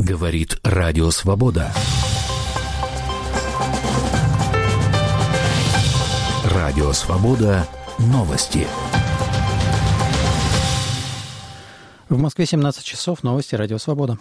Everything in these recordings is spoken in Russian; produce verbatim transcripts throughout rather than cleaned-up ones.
Говорит Радио Свобода. Радио Свобода. Новости. В Москве семнадцать часов. Новости Радио Свобода.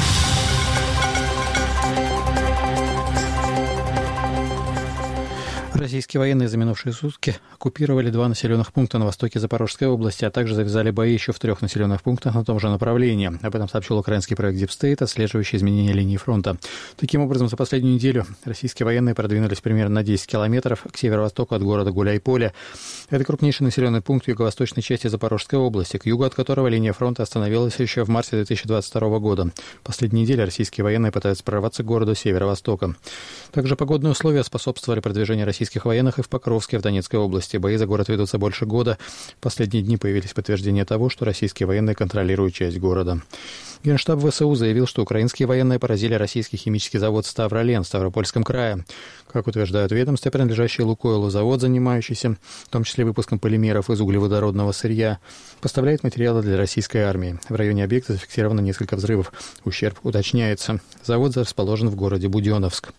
Российские военные за минувшие сутки оккупировали два населенных пункта на востоке Запорожской области, а также завязали бои еще в трех населенных пунктах на том же направлении. Об этом сообщил украинский проект Deep State, отслеживающий изменения линии фронта. Таким образом, за последнюю неделю российские военные продвинулись примерно на десять километров к северо-востоку от города Гуляйполе. Это крупнейший населенный пункт в юго-восточной части Запорожской области, к югу от которого линия фронта остановилась еще в марте две тысячи двадцать второго года. В последние недели российские военные пытаются прорваться к городу северо-востока. Также погодные условия способствовали продвижению российских военных и в Покровске, в Донецкой области. Бои за город ведутся больше года. В последние дни появились подтверждения того, что российские военные контролируют часть города. Генштаб ВСУ заявил, что украинские военные поразили российский химический завод «Ставролен» в Ставропольском крае. Как утверждают ведомства, принадлежащий «Лукойлу» завод, занимающийся в том числе выпуском полимеров из углеводородного сырья, поставляет материалы для российской армии. В районе объекта зафиксировано несколько взрывов. Ущерб уточняется. Завод расположен в городе Буденновск.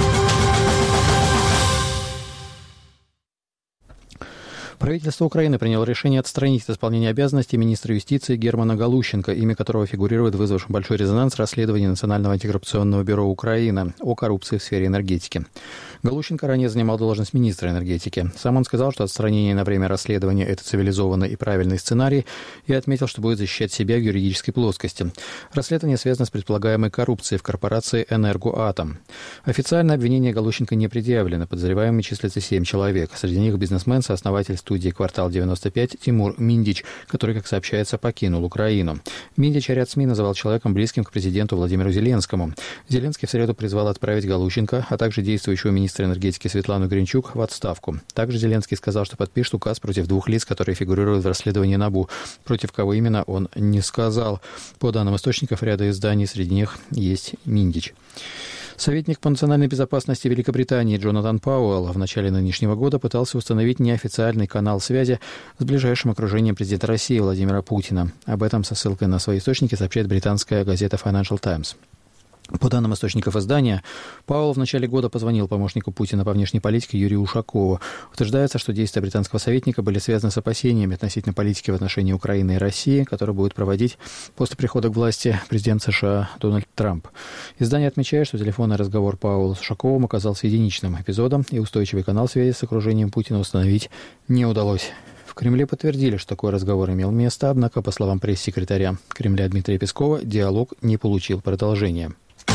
Правительство Украины приняло решение отстранить от исполнения обязанностей министра юстиции Германа Галущенко, имя которого фигурирует в вызвавшем большой резонанс расследовании Национального антикоррупционного бюро Украины о коррупции в сфере энергетики. Галущенко ранее занимал должность министра энергетики. Сам он сказал, что отстранение на время расследования – это цивилизованный и правильный сценарий, и отметил, что будет защищать себя в юридической плоскости. Расследование связано с предполагаемой коррупцией в корпорации «Энергоатом». Официально обвинение Галущенко не предъявлено. Подозреваемыми числится семь человек. Среди них бизнесмен, сооснователь студии «Квартал девяносто пять» Тимур Миндич, который, как сообщается, покинул Украину. Миндич ряд СМИ называл человеком, близким к президенту Владимиру Зеленскому. Зеленский в среду призвал отправить Галущенко, а также действующего министра энергетики Светлану Гринчук в отставку. Также Зеленский сказал, что подпишет указ против двух лиц, которые фигурируют в расследовании НАБУ. Против кого именно, он не сказал. По данным источников ряда изданий, среди них есть Миндич. Советник по национальной безопасности Великобритании Джонатан Пауэлл в начале нынешнего года пытался установить неофициальный канал связи с ближайшим окружением президента России Владимира Путина. Об этом со ссылкой на свои источники сообщает британская газета Financial Times. По данным источников издания, Пауэлл в начале года позвонил помощнику Путина по внешней политике Юрию Ушакову. Утверждается, что действия британского советника были связаны с опасениями относительно политики в отношении Украины и России, которую будет проводить после прихода к власти президент США Дональд Трамп. Издание отмечает, что телефонный разговор Пауэлла с Ушаковым оказался единичным эпизодом, и устойчивый канал связи с окружением Путина установить не удалось. В Кремле подтвердили, что такой разговор имел место, однако, по словам пресс-секретаря Кремля Дмитрия Пескова, диалог не получил продолжения.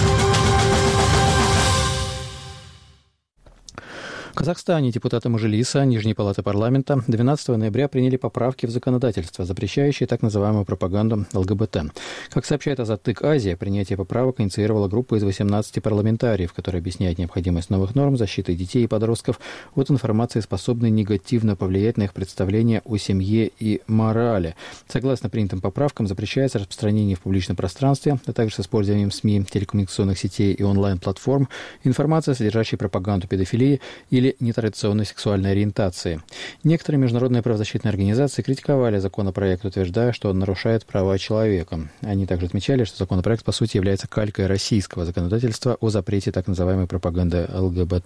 В Казахстане депутаты Мажилиса Нижней палаты парламента двенадцатого ноября приняли поправки в законодательство, запрещающие так называемую пропаганду ЛГБТ. Как сообщает Азаттык Азия, принятие поправок инициировала группа из восемнадцати парламентариев, которая объясняет необходимость новых норм защиты детей и подростков от информации, способной негативно повлиять на их представления о семье и морали. Согласно принятым поправкам, запрещается распространение в публичном пространстве, а также с использованием СМИ, телекоммуникационных сетей и онлайн-платформ информация, содержащая пропаганду педофилии и или нетрадиционной сексуальной ориентации. Некоторые международные правозащитные организации критиковали законопроект, утверждая, что он нарушает права человека. Они также отмечали, что законопроект, по сути, является калькой российского законодательства о запрете так называемой пропаганды ЛГБТ.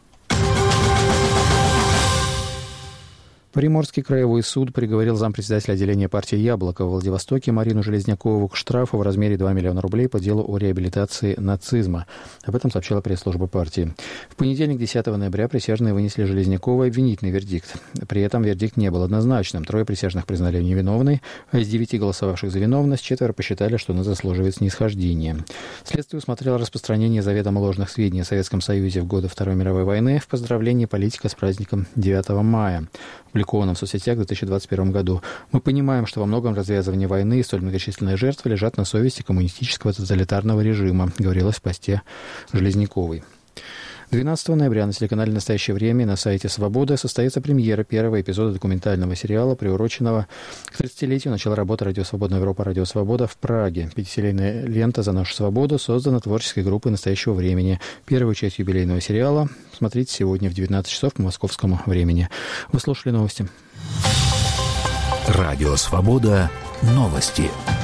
Приморский краевой суд приговорил зампредседателя отделения партии «Яблоко» в Владивостоке Марину Железнякову к штрафу в размере два миллиона рублей по делу о реабилитации нацизма. Об этом сообщила пресс-служба партии. В понедельник, десятого ноября, присяжные вынесли Железняковой обвинительный вердикт. При этом вердикт не был однозначным. Трое присяжных признали ее невиновной, а из девяти голосовавших за виновность четверо посчитали, что она заслуживает снисхождения. Следствие усмотрело распространение заведомо ложных сведений о Советском Союзе в годы Второй мировой войны в поздравлении политика с праздником девятого мая. Опубликовано в соцсетях в две тысячи двадцать первом году. Мы понимаем, что во многом развязывание войны и столь многочисленные жертвы лежат на совести коммунистического тоталитарного режима, говорилось в посте Железняковой. двенадцатого ноября на телеканале «Настоящее время» на сайте «Свобода» состоится премьера первого эпизода документального сериала, приуроченного к тридцатилетию начала работы «Радио Свободная Европа. Радио Свобода» в Праге. Пятисерийная лента «За нашу свободу» создана творческой группой «Настоящего времени». Первую часть юбилейного сериала смотрите сегодня в девятнадцать часов по московскому времени. Вы слушали новости. Радио Свобода. Новости.